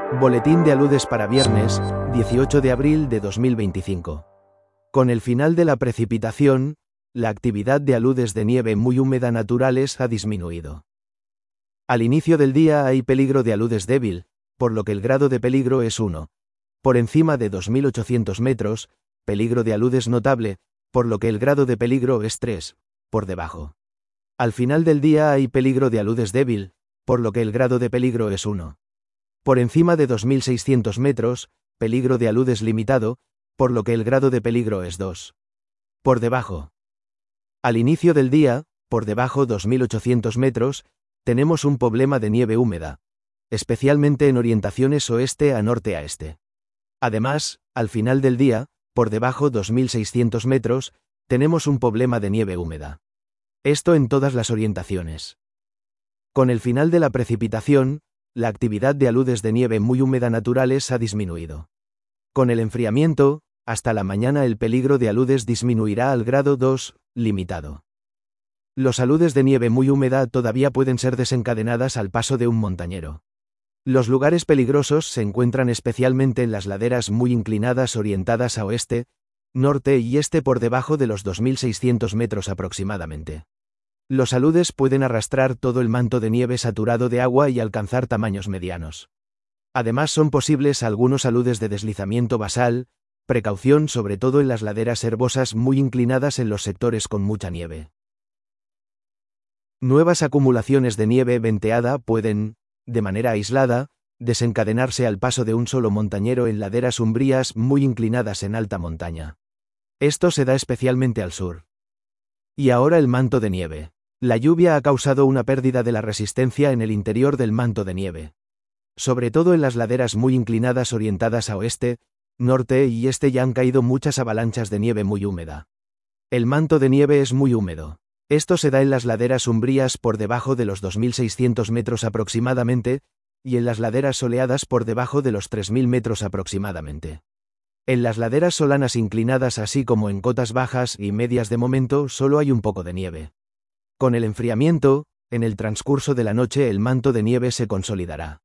Boletín de aludes para viernes, 18 de abril de 2025. Con el final de la precipitación, la actividad de aludes de nieve muy húmeda naturales ha disminuido. Al inicio del día hay peligro de aludes débil, por lo que el grado de peligro es 1. Por encima de 2.800 metros, peligro de aludes notable, por lo que el grado de peligro es 3. Por debajo. Al final del día hay peligro de aludes débil, por lo que el grado de peligro es 1. Por encima de 2.600 metros, peligro de aludes limitado, por lo que el grado de peligro es 2. Por debajo. Al inicio del día, por debajo 2.800 metros, tenemos un problema de nieve húmeda, especialmente en orientaciones oeste a norte a este. Además, al final del día, por debajo 2.600 metros, tenemos un problema de nieve húmeda. Esto en todas las orientaciones. Con el final de la precipitación, la actividad de aludes de nieve muy húmeda naturales ha disminuido. Con el enfriamiento, hasta la mañana el peligro de aludes disminuirá al grado 2, limitado. Los aludes de nieve muy húmeda todavía pueden ser desencadenadas al paso de un montañero. Los lugares peligrosos se encuentran especialmente en las laderas muy inclinadas orientadas a oeste, norte y este por debajo de los 2.600 metros aproximadamente. Los aludes pueden arrastrar todo el manto de nieve saturado de agua y alcanzar tamaños medianos. Además son posibles algunos aludes de deslizamiento basal, precaución sobre todo en las laderas herbosas muy inclinadas en los sectores con mucha nieve. Nuevas acumulaciones de nieve venteada pueden, de manera aislada, desencadenarse al paso de un solo montañero en laderas umbrías muy inclinadas en alta montaña. Esto se da especialmente al sur. Y ahora el manto de nieve. La lluvia ha causado una pérdida de la resistencia en el interior del manto de nieve. Sobre todo en las laderas muy inclinadas orientadas a oeste, norte y este ya han caído muchas avalanchas de nieve muy húmeda. El manto de nieve es muy húmedo. Esto se da en las laderas umbrías por debajo de los 2.600 metros aproximadamente, y en las laderas soleadas por debajo de los 3.000 metros aproximadamente. En las laderas solanas inclinadas así como en cotas bajas y medias de momento solo hay un poco de nieve. Con el enfriamiento, en el transcurso de la noche el manto de nieve se consolidará.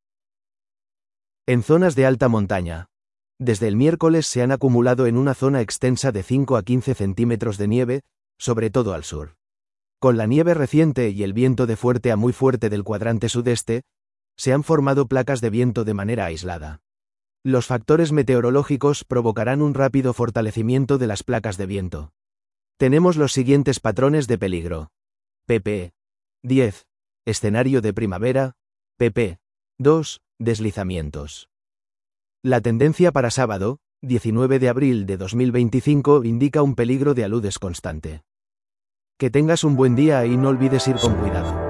En zonas de alta montaña. Desde el miércoles se han acumulado en una zona extensa de 5 a 15 centímetros de nieve, sobre todo al sur. Con la nieve reciente y el viento de fuerte a muy fuerte del cuadrante sudeste, se han formado placas de viento de manera aislada. Los factores meteorológicos provocarán un rápido fortalecimiento de las placas de viento. Tenemos los siguientes patrones de peligro. pp. 10. Escenario de primavera. pp. 2. Deslizamientos. La tendencia para sábado, 19 de abril de 2025, indica un peligro de aludes constante. Que tengas un buen día y no olvides ir con cuidado.